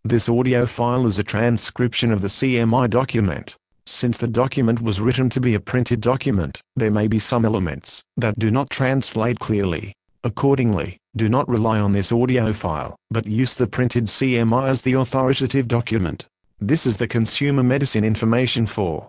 This audio file is a transcription of the CMI document. Since the document was written to be a printed document, there may be some elements that do not translate clearly. Accordingly, do not rely on this audio file, but use the printed CMI as the authoritative document. This is the consumer medicine information for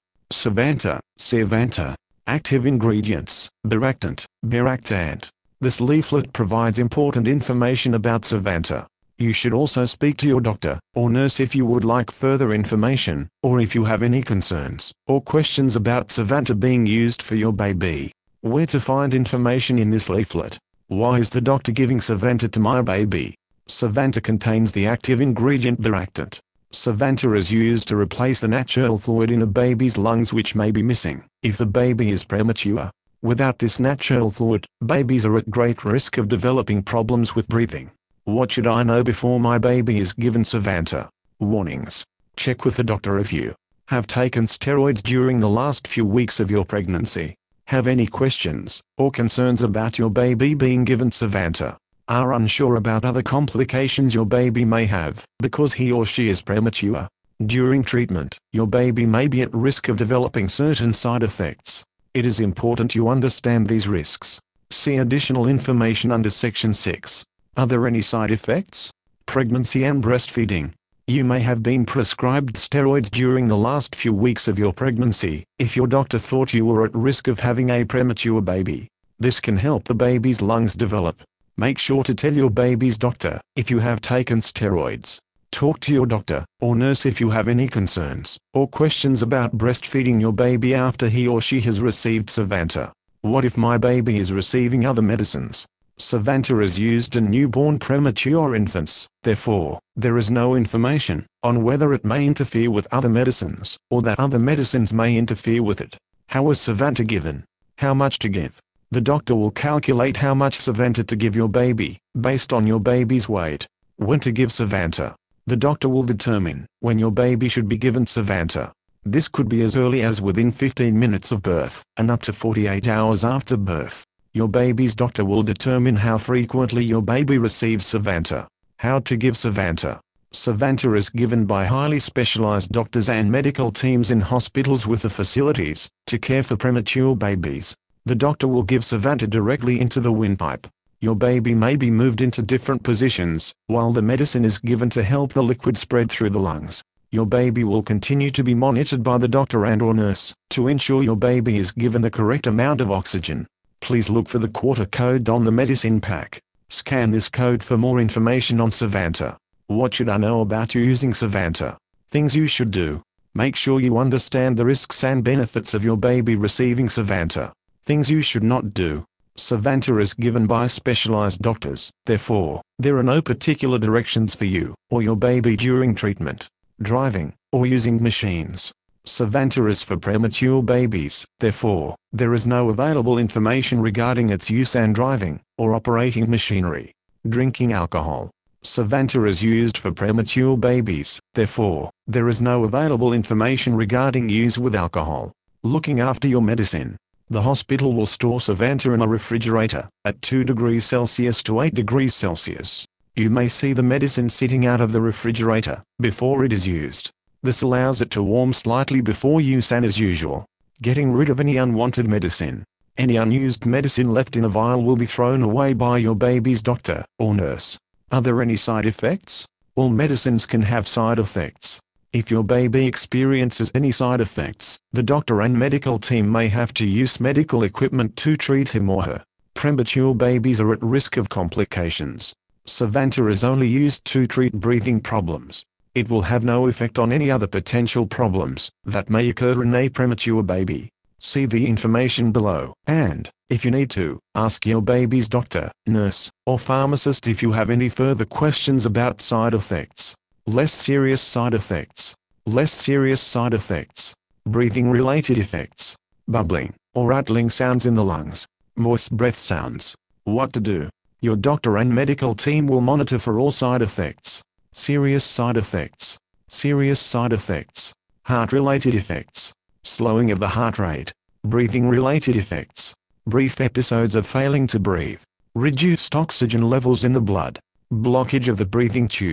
Cervanta. Active ingredients: Biractant, Biractant. This leaflet provides important information about Cervanta. You should also speak to your doctor or nurse if you would like further information, or if you have any concerns or questions about Cervanta being used for your baby. Where to find information in this leaflet? Why is the doctor giving Cervanta to my baby? Cervanta contains the active ingredient Biractant. Cervanta is used to replace the natural fluid in a baby's lungs which may be missing if the baby is premature. Without this natural fluid, babies are at great risk of developing problems with breathing. What should I know before my baby is given Cervanta? Warnings. Check with the doctor if you have taken steroids during the last few weeks of your pregnancy, have any questions or concerns about your baby being given Cervanta, are unsure about other complications your baby may have because he or she is premature. During treatment, your baby may be at risk of developing certain side effects. It is important you understand these risks. See additional information under Section 6. Are there any side effects? Pregnancy and breastfeeding. You may have been prescribed steroids during the last few weeks of your pregnancy if your doctor thought you were at risk of having a premature baby. This can help the baby's lungs develop. Make sure to tell your baby's doctor if you have taken steroids. Talk to your doctor or nurse if you have any concerns or questions about breastfeeding your baby after he or she has received Cervanta. What if my baby is receiving other medicines? Cervanta is used in newborn premature infants, therefore, there is no information on whether it may interfere with other medicines or that other medicines may interfere with it. How is Cervanta given? How much to give? The doctor will calculate how much Cervanta to give your baby, based on your baby's weight. When to give Cervanta? The doctor will determine when your baby should be given Cervanta. This could be as early as within 15 minutes of birth, and up to 48 hours after birth. Your baby's doctor will determine how frequently your baby receives Cervanta. How to give Cervanta? Cervanta is given by highly specialized doctors and medical teams in hospitals with the facilities to care for premature babies. The doctor will give Cervanta directly into the windpipe. Your baby may be moved into different positions, while the medicine is given to help the liquid spread through the lungs. Your baby will continue to be monitored by the doctor and/or nurse to ensure your baby is given the correct amount of oxygen. Please look for the quarter code on the medicine pack. Scan this code for more information on Cervanta. What should I know about using Cervanta? Things you should do. Make sure you understand the risks and benefits of your baby receiving Cervanta. Things you should not do. Cervanta is given by specialized doctors, therefore, there are no particular directions for you or your baby during treatment, driving, or using machines. Cervanta is for premature babies, therefore, there is no available information regarding its use and driving, or operating machinery. Drinking alcohol. Cervanta is used for premature babies, therefore, there is no available information regarding use with alcohol. Looking after your medicine. The hospital will store Cervanta in a refrigerator at 2 degrees Celsius to 8 degrees Celsius. You may see the medicine sitting out of the refrigerator before it is used. This allows it to warm slightly before use and as usual, getting rid of any unwanted medicine. Any unused medicine left in a vial will be thrown away by your baby's doctor or nurse. Are there any side effects? All medicines can have side effects. If your baby experiences any side effects, the doctor and medical team may have to use medical equipment to treat him or her. Premature babies are at risk of complications. Cervanta is only used to treat breathing problems. It will have no effect on any other potential problems that may occur in a premature baby. See the information below, and, if you need to, ask your baby's doctor, nurse, or pharmacist if you have any further questions about side effects. Less serious side effects. Less serious side effects. Breathing-related effects. Bubbling, or rattling sounds in the lungs. Moist breath sounds. What to do? Your doctor and medical team will monitor for all side effects. Serious side effects. Serious side effects. Heart-related effects. Slowing of the heart rate. Breathing-related effects. Brief episodes of failing to breathe. Reduced oxygen levels in the blood. Blockage of the breathing tube.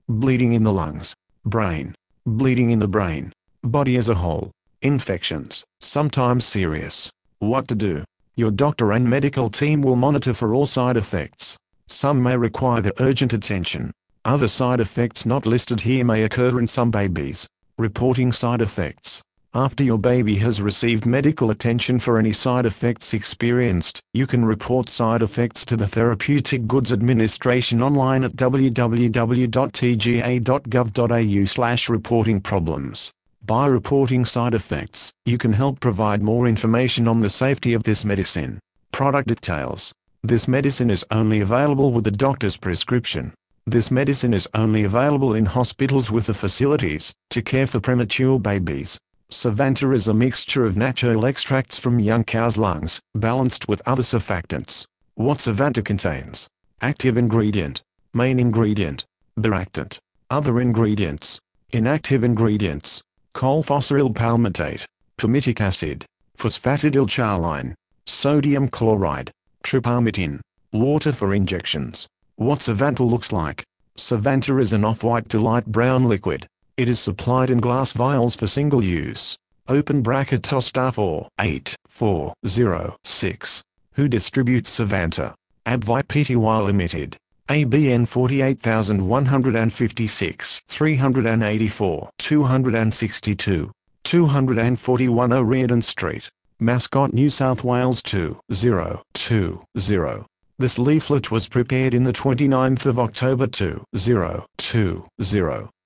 bleeding in the lungs, brain, bleeding in the brain, body as a whole, infections, sometimes serious. What to do? Your doctor and medical team will monitor for all side effects. Some may require the urgent attention. Other side effects not listed here may occur in some babies. Reporting side effects. After your baby has received medical attention for any side effects experienced, you can report side effects to the Therapeutic Goods Administration online at www.tga.gov.au/reporting-problems. By reporting side effects, you can help provide more information on the safety of this medicine. Product details. This medicine is only available with a doctor's prescription. This medicine is only available in hospitals with the facilities to care for premature babies. Savanta is a mixture of natural extracts from young cows' lungs, balanced with other surfactants. What Savanta contains? Active ingredient. Main ingredient. Bifactant. Other ingredients. Inactive ingredients. Cholecalciferol palmitate. Palmitic acid. Phosphatidylcholine. Sodium chloride. Tripalmitin. Water for injections. What Savanta looks like? Savanta is an off-white to light brown liquid. It is supplied in glass vials for single use. Open bracket Tostar 48406. Who distributes Savanta? Abvai Pty Limited. ABN 48156 384 262 241 O'Riordan Street, Mascot, New South Wales 2020. This leaflet was prepared in the 29th of October 2020.